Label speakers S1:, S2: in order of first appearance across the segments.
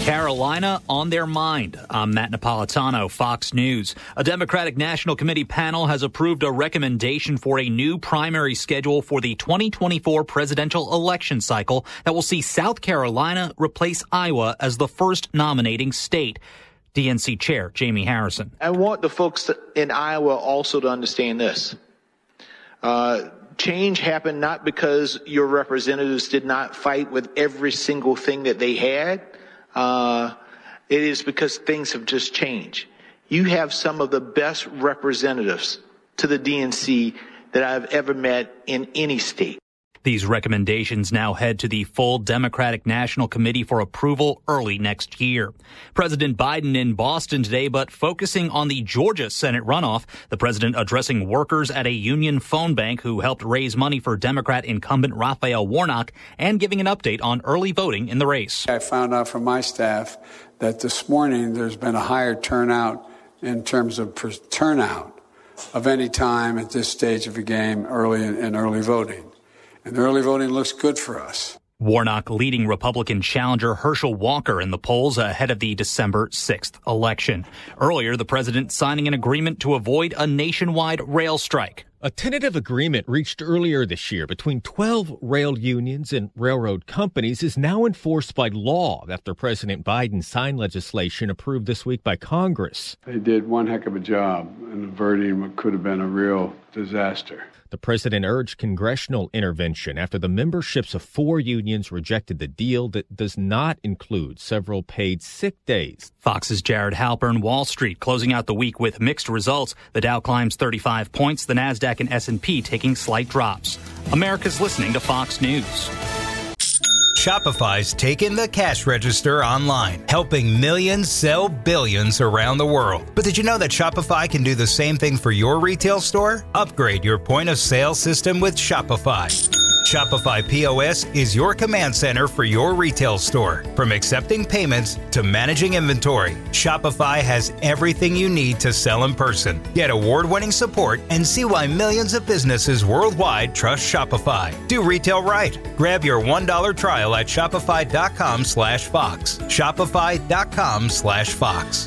S1: Carolina on their mind. I'm Matt Napolitano, Fox News. A Democratic National Committee panel has approved a recommendation for a new primary schedule for the 2024 presidential election cycle that will see South Carolina replace Iowa as the first nominating state. DNC Chair Jamie Harrison.
S2: I want the folks in Iowa also to understand this. Change happened not because your representatives did not fight with every single thing that they had. It is because things have just changed. You have some of the best representatives to the DNC that I've ever met in any state.
S1: These recommendations now head to the full Democratic National Committee for approval early next year. President Biden in Boston today, but focusing on the Georgia Senate runoff. The president addressing workers at a union phone bank who helped raise money for Democrat incumbent Raphael Warnock and giving an update on early voting in the race.
S3: I found out from my staff that this morning there's been a higher turnout in terms of turnout of any time at this stage of a game in early voting. And the early voting looks good for us.
S1: Warnock leading Republican challenger Herschel Walker in the polls ahead of the December 6th election. Earlier, the president signing an agreement to avoid a nationwide rail strike.
S4: A tentative agreement reached earlier this year between 12 rail unions and railroad companies is now enforced by law after President Biden signed legislation approved this week by Congress.
S3: They did one heck of a job in averting what could have been a real disaster.
S4: The president urged congressional intervention after the memberships of 4 unions rejected the deal that does not include several paid sick days.
S1: Fox's Jared Halpern. Wall Street closing out the week with mixed results. The Dow climbs 35 points, the Nasdaq and S&P taking slight drops. America's listening to Fox News.
S5: Shopify's taken the cash register online, helping millions sell billions around the world. But did you know that Shopify can do the same thing for your retail store? Upgrade your point of sale system with Shopify. Shopify POS is your command center for your retail store. From accepting payments to managing inventory, Shopify has everything you need to sell in person. Get award-winning support and see why millions of businesses worldwide trust Shopify. Do retail right. Grab your $1 trial at shopify.com/Fox. Shopify.com/Fox.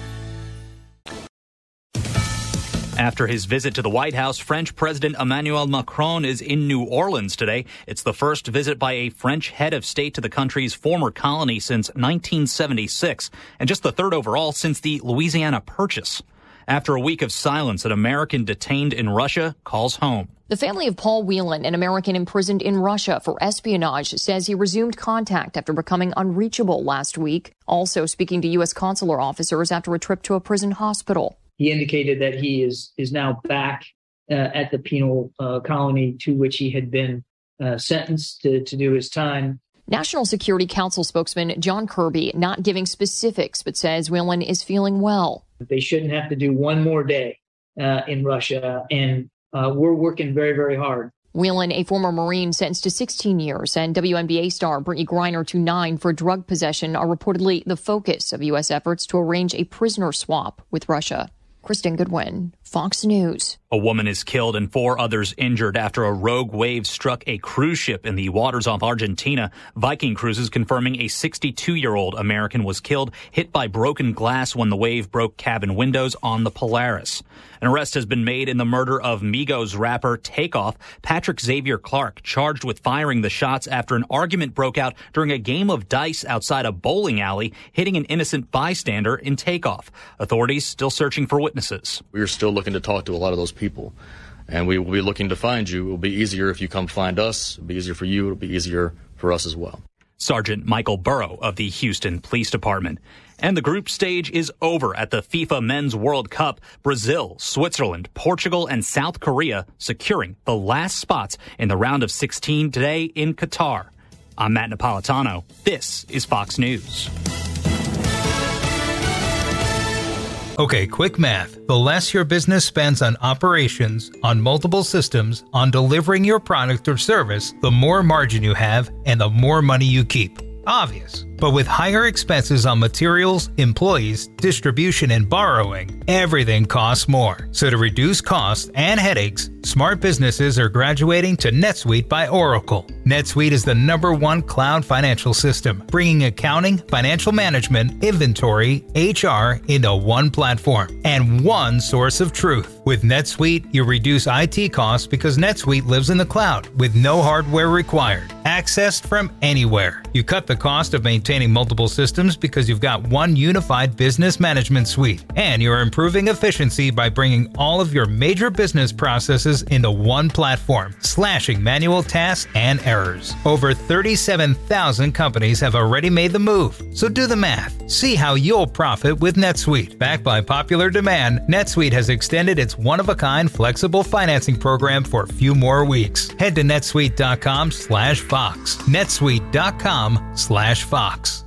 S1: After his visit to the White House, French President Emmanuel Macron is in New Orleans today. It's the first visit by a French head of state to the country's former colony since 1976, and just the third overall since the Louisiana Purchase. After a week of silence, an American detained in Russia calls home.
S6: The family of Paul Whelan, an American imprisoned in Russia for espionage, says he resumed contact after becoming unreachable last week. Also speaking to U.S. consular officers after a trip to a prison hospital.
S7: He indicated that he is now back at the penal colony to which he had been sentenced to do his time.
S6: National Security Council spokesman John Kirby not giving specifics, but says Whelan is feeling well.
S7: They shouldn't have to do one more day in Russia, and we're working very, very hard.
S6: Whelan, a former Marine sentenced to 16 years, and WNBA star Brittany Griner to 9 for drug possession are reportedly the focus of U.S. efforts to arrange a prisoner swap with Russia. Kristen Goodwin, Fox News.
S1: A woman is killed and 4 others injured after a rogue wave struck a cruise ship in the waters off Argentina. Viking Cruises confirming a 62-year-old American was killed, hit by broken glass when the wave broke cabin windows on the Polaris. An arrest has been made in the murder of Migos rapper Takeoff. Patrick Xavier Clark charged with firing the shots after an argument broke out during a game of dice outside a bowling alley, hitting an innocent bystander in Takeoff. Authorities still searching for witnesses.
S8: We are still looking to talk to a lot of those people, and we will be looking to find you. It will be easier if you come find us. It'll be easier for you. It'll be easier for us as well.
S1: Sergeant Michael Burrow of the Houston Police Department. And the group stage is over at the FIFA Men's World Cup. Brazil, Switzerland, Portugal, and South Korea securing the last spots in the round of 16 today in Qatar. I'm Matt Napolitano. This is Fox News.
S5: Okay, quick math. The less your business spends on operations, on multiple systems, on delivering your product or service, the more margin you have and the more money you keep. Obvious. But with higher expenses on materials, employees, distribution, and borrowing, everything costs more. So to reduce costs and headaches, smart businesses are graduating to NetSuite by Oracle. NetSuite is the #1 cloud financial system, bringing accounting, financial management, inventory, HR into one platform and one source of truth. With NetSuite, you reduce IT costs because NetSuite lives in the cloud with no hardware required, accessed from anywhere. You cut the cost of maintaining multiple systems because you've got one unified business management suite, and you're improving efficiency by bringing all of your major business processes into one platform, slashing manual tasks and errors. Over 37,000 companies have already made the move, so do the math. See how you'll profit with NetSuite. Backed by popular demand, NetSuite has extended its one-of-a-kind flexible financing program for a few more weeks. Head to netsuite.com/Fox. netsuite.com/Fox.